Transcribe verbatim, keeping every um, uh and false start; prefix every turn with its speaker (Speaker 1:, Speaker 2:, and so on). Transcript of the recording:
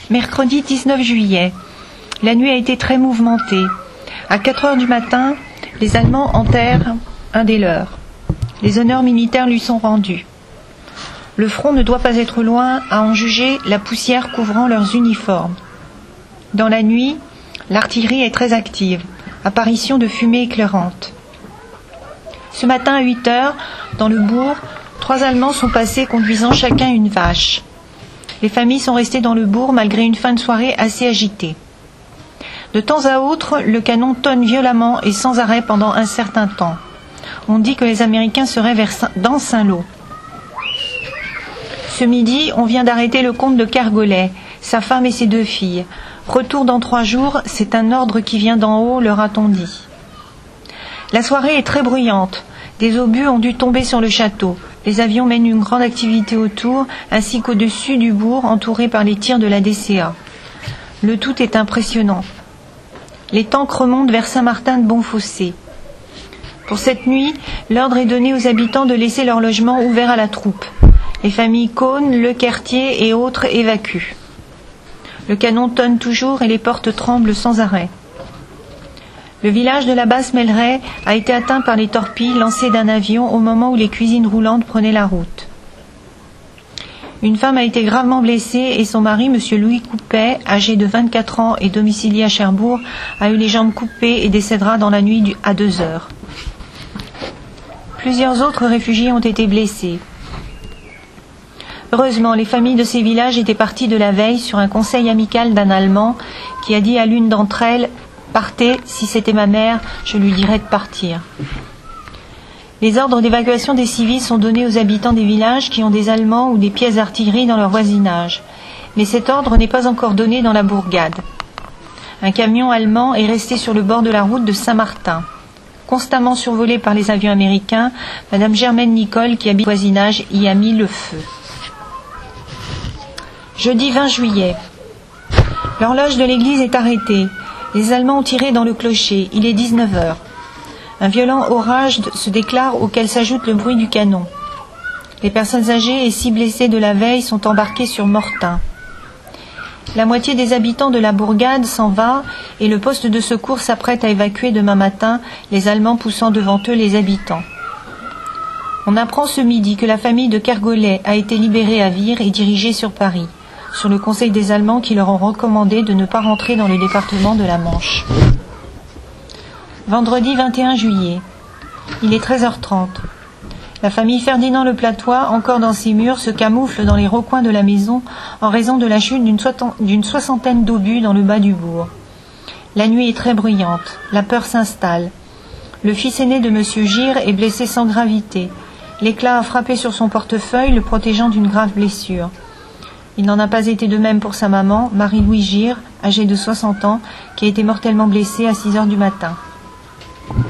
Speaker 1: Mercredi dix-neuf juillet. La nuit a été très mouvementée. À quatre heures du matin, les Allemands enterrent un des leurs. Les honneurs militaires lui sont rendus. Le front ne doit pas être loin à en juger la poussière couvrant leurs uniformes. Dans la nuit, l'artillerie est très active. Apparition de fumée éclairante. Ce matin à huit heures, dans le bourg, trois Allemands sont passés conduisant chacun une vache. Les familles sont restées dans le bourg malgré une fin de soirée assez agitée. De temps à autre, le canon tonne violemment et sans arrêt pendant un certain temps. On dit que les Américains seraient vers Saint- dans Saint-Lô. Ce midi, on vient d'arrêter le comte de Kergolay, sa femme et ses deux filles. Retour dans trois jours, c'est un ordre qui vient d'en haut, leur a-t-on dit. La soirée est très bruyante. Des obus ont dû tomber sur le château. Les avions mènent une grande activité autour, ainsi qu'au-dessus du bourg, entouré par les tirs de la D C A. Le tout est impressionnant. Les tanks remontent vers Saint-Martin de Bonfossé. Pour cette nuit, l'ordre est donné aux habitants de laisser leur logement ouvert à la troupe. Les familles Caunes, Le Quartier et autres évacuent. Le canon tonne toujours et les portes tremblent sans arrêt. Le village de la Basse-Melleraye a été atteint par les torpilles lancées d'un avion au moment où les cuisines roulantes prenaient la route. Une femme a été gravement blessée et son mari, M. Louis Coupet, âgé de vingt-quatre ans et domicilié à Cherbourg, a eu les jambes coupées et décédera dans la nuit à deux heures. Plusieurs autres réfugiés ont été blessés. Heureusement, les familles de ces villages étaient parties de la veille sur un conseil amical d'un Allemand qui a dit à l'une d'entre elles « Partez, si c'était ma mère, je lui dirais de partir ». Les ordres d'évacuation des civils sont donnés aux habitants des villages qui ont des Allemands ou des pièces d'artillerie dans leur voisinage. Mais cet ordre n'est pas encore donné dans la bourgade. Un camion allemand est resté sur le bord de la route de Saint-Martin. Constamment survolé par les avions américains, Madame Germaine Nicole, qui habite le voisinage, y a mis le feu. Jeudi vingt juillet. L'horloge de l'église est arrêtée. Les Allemands ont tiré dans le clocher. Il est dix-neuf heures. Un violent orage se déclare auquel s'ajoute le bruit du canon. Les personnes âgées et si blessées de la veille sont embarquées sur Mortain. La moitié des habitants de la bourgade s'en va et le poste de secours s'apprête à évacuer demain matin, les Allemands poussant devant eux les habitants. On apprend ce midi que la famille de Kergolay a été libérée à Vire et dirigée sur Paris, sur le conseil des Allemands qui leur ont recommandé de ne pas rentrer dans le département de la Manche. Vendredi vingt et un juillet. Il est treize heures trente. La famille Ferdinand Le Platois, encore dans ses murs, se camoufle dans les recoins de la maison en raison de la chute d'une, soixantaine, d'une soixantaine d'obus dans le bas du bourg. La nuit est très bruyante. La peur s'installe. Le fils aîné de M. Gire est blessé sans gravité. L'éclat a frappé sur son portefeuille, le protégeant d'une grave blessure. Il n'en a pas été de même pour sa maman, Marie-Louise Gire, âgée de soixante ans, qui a été mortellement blessée à six heures du matin.